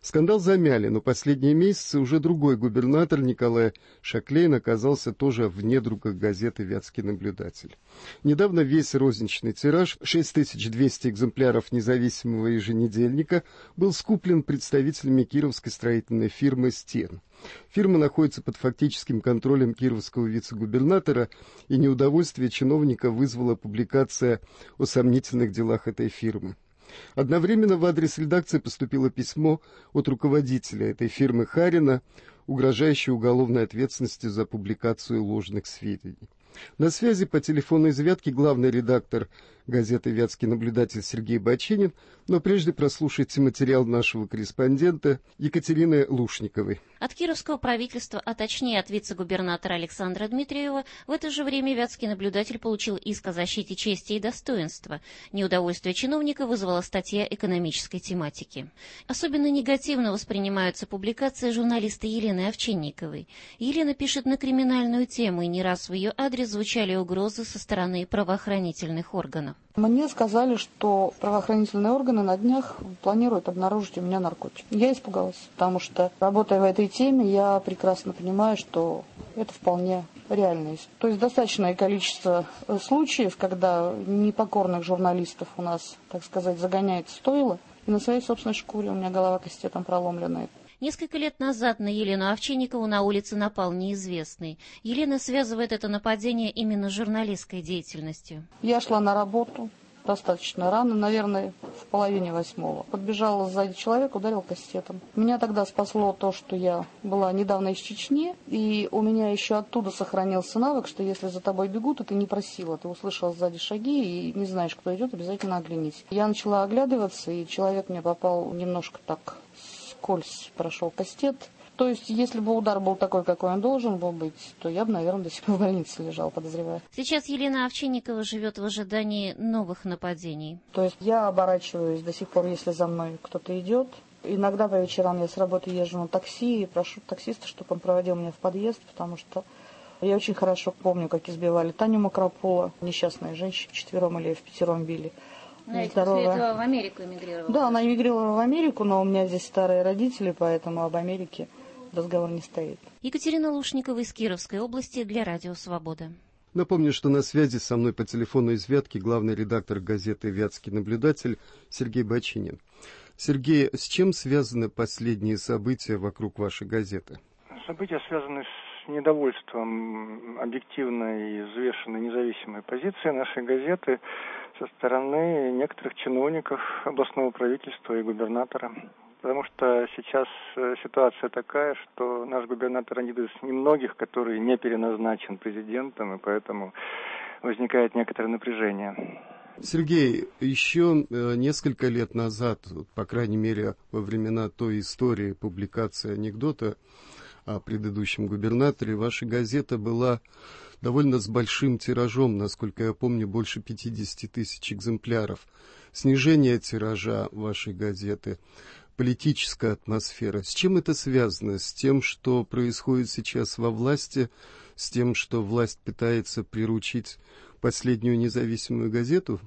Скандал замяли, но последние месяцы уже другой губернатор Николай Шаклейн оказался тоже в недругах газеты «Вятский наблюдатель». Недавно весь розничный тираж, шесть тысяч двести экземпляров независимого еженедельника, был скуплен представителями кировской строительной фирмы «Стен». Фирма находится под фактическим контролем кировского вице-губернатора, и неудовольствие чиновника вызвала публикация о сомнительных делах этой фирмы. Одновременно в адрес редакции поступило письмо от руководителя этой фирмы Харина, угрожающее уголовной ответственностью за публикацию ложных сведений. На связи по телефону из Вятки главный редактор газеты «Вятский наблюдатель» Сергей Бочинин, но прежде прослушайте материал нашего корреспондента Екатерины Лушниковой. От кировского правительства, а точнее от вице-губернатора Александра Дмитриева, в это же время Вятский наблюдатель получил иск о защите чести и достоинства. Неудовольствие чиновника вызвала статья экономической тематики. Особенно негативно воспринимаются публикации журналиста Елены Овчинниковой. Елена пишет на криминальную тему, и не раз в ее адрес звучали угрозы со стороны правоохранительных органов. Мне сказали, что правоохранительные органы на днях планируют обнаружить у меня наркотик. Я испугалась, потому что, работая в этой теме, я прекрасно понимаю, что это вполне реально. То есть достаточное количество случаев, когда непокорных журналистов у нас, так сказать, загоняет в стойло, и на своей собственной шкуре у меня голова кастетом проломленная. Несколько лет назад на Елену Овчинникову на улице напал неизвестный. Елена связывает это нападение именно с журналистской деятельностью. Я шла на работу достаточно рано, наверное, в половине восьмого. Подбежал сзади человек, ударил кастетом. Меня тогда спасло то, что я была недавно из Чечни, и у меня еще оттуда сохранился навык, что если за тобой бегут, и ты не просила, ты услышала сзади шаги и не знаешь, кто идет, обязательно оглянись. Я начала оглядываться, и человек мне попал немножко так... Скользь прошел кастет. То есть, если бы удар был такой, какой он должен был быть, то я бы, наверное, до сих пор в больнице лежал, подозреваю. Сейчас Елена Овчинникова живет в ожидании новых нападений. То есть, я оборачиваюсь до сих пор, если за мной кто-то идет. Иногда по вечерам я с работы езжу на такси и прошу таксиста, чтобы он проводил меня в подъезд, потому что я очень хорошо помню, как избивали Таню Макропола, несчастная женщина, четвером или в пятером били. Знаете, после этого в Америку эмигрировала. Да, она эмигрировала в Америку, но у меня здесь старые родители, поэтому об Америке разговор не стоит. Екатерина Лушникова из Кировской области для Радио Свобода. Напомню, что на связи со мной по телефону из Вятки главный редактор газеты «Вятский наблюдатель» Сергей Бочинин. Сергей, с чем связаны последние события вокруг вашей газеты? События связаны с недовольством объективной и взвешенной независимой позиции нашей газеты со стороны некоторых чиновников областного правительства и губернатора. Потому что сейчас ситуация такая, что наш губернатор один из немногих, который не переназначен президентом, и поэтому возникает некоторое напряжение. Сергей, еще несколько лет назад, по крайней мере, во времена той истории публикации анекдота о предыдущем губернаторе, ваша газета была довольно с большим тиражом, насколько я помню, больше пятьдесят тысяч экземпляров. Снижение тиража вашей газеты, политическая атмосфера. С чем это связано? С тем, что происходит сейчас во власти, с тем, что власть пытается приручить последнюю независимую газету?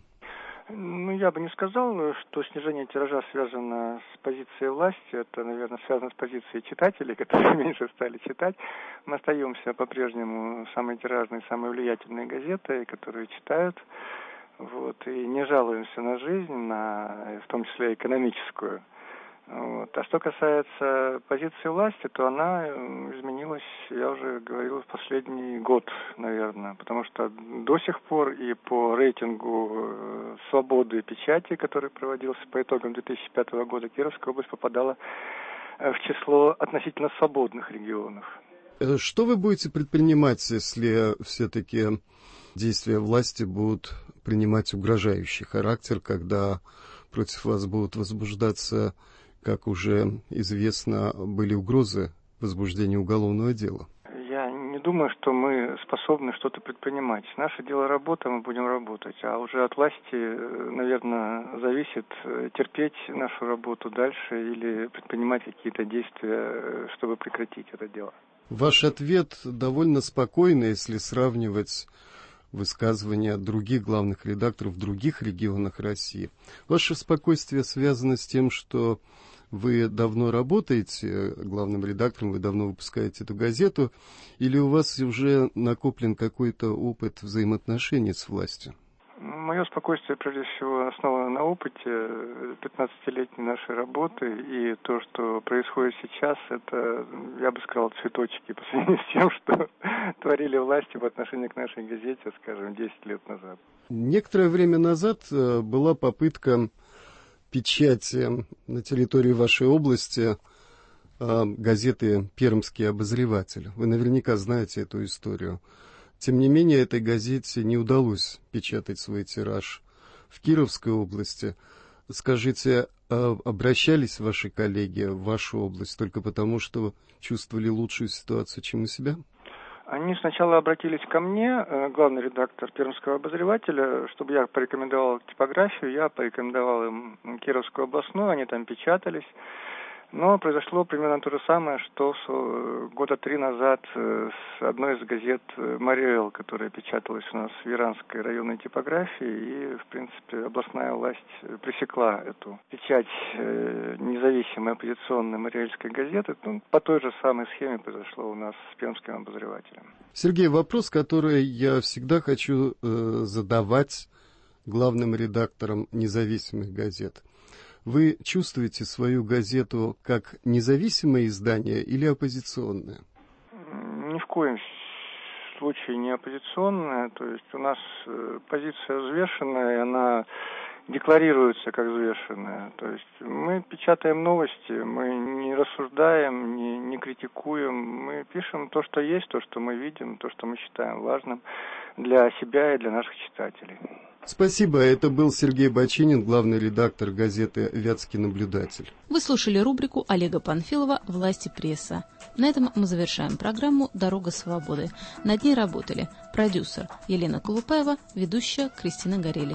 Ну, я бы не сказал, что снижение тиража связано с позицией власти. Это, наверное, связано с позицией читателей, которые меньше стали читать. Мы остаемся по-прежнему самой тиражной, самой влиятельной газетой, которую читают. Вот, и не жалуемся на жизнь, на, в том числе экономическую. Вот. А что касается позиции власти, то она изменилась, я уже говорил, в последний год, наверное, потому что до сих пор и по рейтингу свободы печати, который проводился по итогам две тысячи пятого года, Кировская область попадала в число относительно свободных регионов. Что вы будете предпринимать, если все-таки действия власти будут принимать угрожающий характер, когда против вас будут возбуждаться, как уже известно, были угрозы возбуждения уголовного дела? Я не думаю, что мы способны что-то предпринимать. Наше дело работа, мы будем работать. А уже от власти, наверное, зависит терпеть нашу работу дальше или предпринимать какие-то действия, чтобы прекратить это дело. Ваш ответ довольно спокойный, если сравнивать высказывания других главных редакторов в других регионах России. Ваше спокойствие связано с тем, что Вы давно работаете главным редактором, вы давно выпускаете эту газету, или у вас уже накоплен какой-то опыт взаимоотношений с властью? Мое спокойствие, прежде всего, основано на опыте пятнадцатилетней нашей работы, и то, что происходит сейчас, это, я бы сказал, цветочки по сравнению с тем, что творили власти в отношении к нашей газете, скажем, десять лет назад. Некоторое время назад была попытка печати на территории вашей области газеты «Пермский обозреватель». Вы наверняка знаете эту историю. Тем не менее, этой газете не удалось печатать свой тираж в Кировской области. Скажите, а обращались ваши коллеги в вашу область только потому, что чувствовали лучшую ситуацию, чем у себя? Они сначала обратились ко мне, главный редактор Пермского обозревателя, чтобы я порекомендовал типографию. Я порекомендовал им Кировскую областную, они там печатались. Но произошло примерно то же самое, что года три назад с одной из газет «Мариэл», которая печаталась у нас в Яранской районной типографии, и, в принципе, областная власть пресекла эту печать независимой оппозиционной мариэльской газеты. Ну, по той же самой схеме произошло у нас с Пермским обозревателем. Сергей, вопрос, который я всегда хочу э, задавать главным редакторам независимых газет. Вы чувствуете свою газету как независимое издание или оппозиционное? Ни в коем случае не оппозиционная. То есть у нас позиция взвешенная, и она декларируется как взвешенная. То есть мы печатаем новости, мы не рассуждаем, не, не критикуем. Мы пишем то, что есть, то, что мы видим, то, что мы считаем важным для себя и для наших читателей. Спасибо. Это был Сергей Бочинин, главный редактор газеты «Вятский наблюдатель». Вы слушали рубрику Олега Панфилова «Власть и пресса». На этом мы завершаем программу «Дорога свободы». Над ней работали продюсер Елена Колупаева, ведущая Кристина Горелик.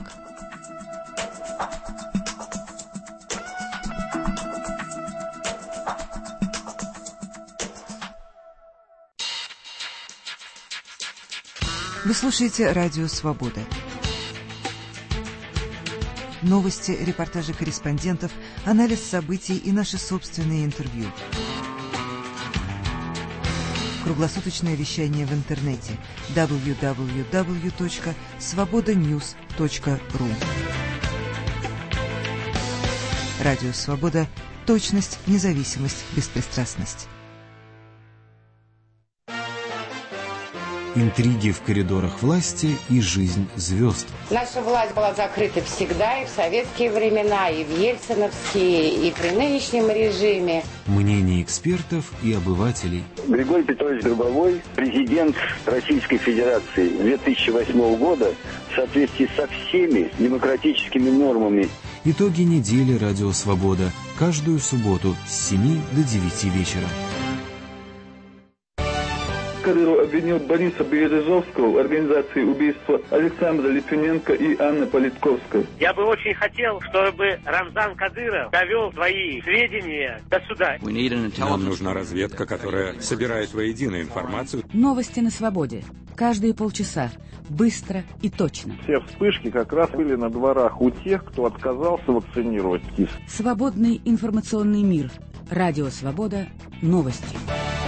Вы слушаете «Радио Свобода». Новости, репортажи корреспондентов, анализ событий и наши собственные интервью. Круглосуточное вещание в интернете дабл ю дабл ю дабл ю точка свобода ньюс точка ру. Радио Свобода. Точность, независимость, беспристрастность. Интриги в коридорах власти и жизнь звезд. Наша власть была закрыта всегда, и в советские времена, и в ельциновские, и при нынешнем режиме. Мнения экспертов и обывателей. Григорий Петрович Гробовой, президент Российской Федерации две тысячи восьмого года, в соответствии со всеми демократическими нормами. Итоги недели «Радио Свобода». Каждую субботу с семи до девяти вечера. Кадыров обвинил Бориса Березовского в организации убийства Александра Литвиненко и Анны Политковской. Я бы очень хотел, чтобы Рамзан Кадыров довел свои сведения до суда. Нам нужна разведка, которая собирает воедино информацию. Новости на свободе. Каждые полчаса. Быстро и точно. Все вспышки как раз были на дворах у тех, кто отказался вакцинировать КИС. Свободный информационный мир. Радио Свобода. Новости.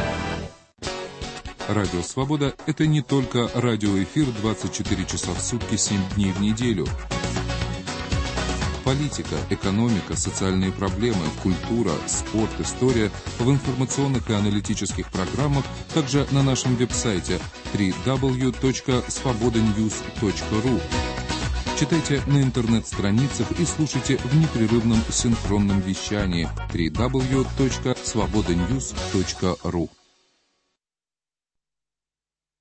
Радио Свобода – это не только радиоэфир двадцать четыре часа в сутки, семь дней в неделю. Политика, экономика, социальные проблемы, культура, спорт, история в информационных и аналитических программах, также на нашем веб-сайте дабл ю дабл ю дабл ю точка свобода ньюс точка ру. Читайте на интернет-страницах и слушайте в непрерывном синхронном вещании дабл ю дабл ю дабл ю точка свобода ньюс точка ру.